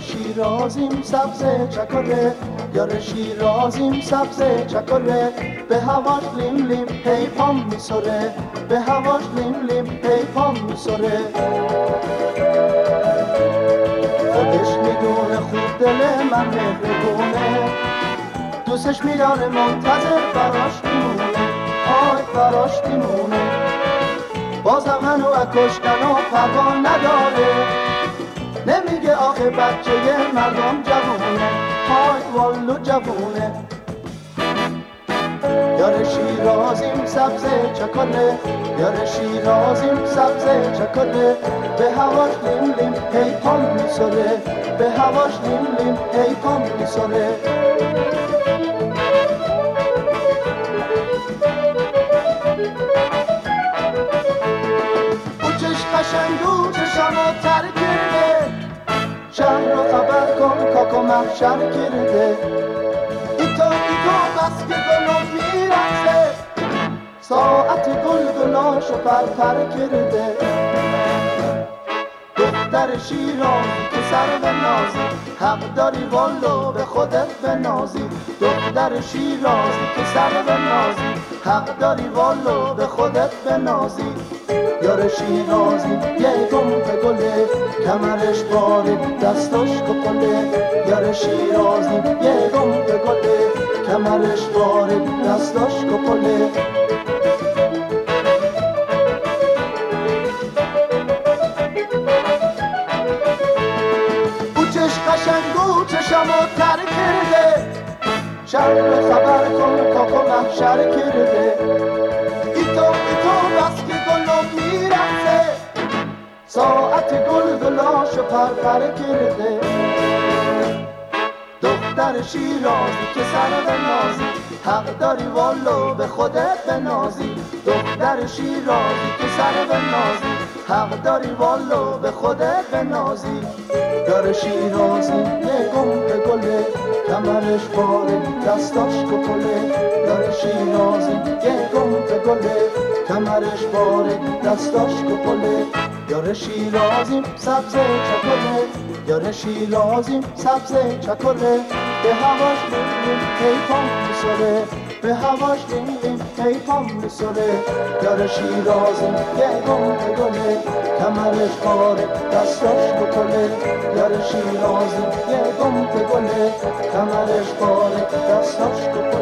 شیرازیم سبز چکره، یار شیرازیم سبز چکره، به هواش لیم لیم هی پام میسره، به هواش لیم لیم هی پام میسره. خودش میدونه خوب دل من مهربونه، دوستش میداره منتظر براش میمونه، آی براش میمونه. بازم هنو کشتن و پروا نداره، نمیگه آخه بچه مردم جوونه، های والو جوونه. یار شیرازیم سبز چکره، یار شیرازیم سبز چکره، به هواش لیم لیم هی پام میسره، به هواش لیم لیم هی پام میسره. قشنگو چشمو تر کرده، شهر رو خبر کن کاکو محشر کرده. ایتو بس که گلو میرسه، ساعت گلگلاشو پرپر کرده. دختر شیرازی که سر به نازی، حق داری والو به خودت بنازی. دختر شیرازی که سر به نازی، حق داری والو به خودت بنازی. یار شیرازی یه گمپ گله، کمرش بارید دستاش کپله. یار شیرازی یه گمپ گله، کمرش بارید دستاش کپله. اوچش قشنگو چشمو تر کرده، شهر خبر کن کاکو محشر کرده. ایتو بس که گلو میرسه، ساعت گلگلاشو پرپر کرده. دختر شیرازی که سر به نازی، حق داری والو به خودت بنازی. دختر شیرازی که سر به نازی، حق داری والو به خودت بنازی. یار شیرازی یه گمپ گله، کمرش باره دستاش کپله. یار شیرازی یه گمپ گله، کمرش باره دستاش کپله. یار شیرازیم سبز چکره، یار شیرازیم سبز چکره، به هواش لیم لیم هی پام میسره، به هواش لیم لیم هی پام میسره. یار شیرازیم یه گمپ گله، کمرش باره دستاش کپله. یار شیرازیم یه گمپ گله، کمرش باره دستاش کپله.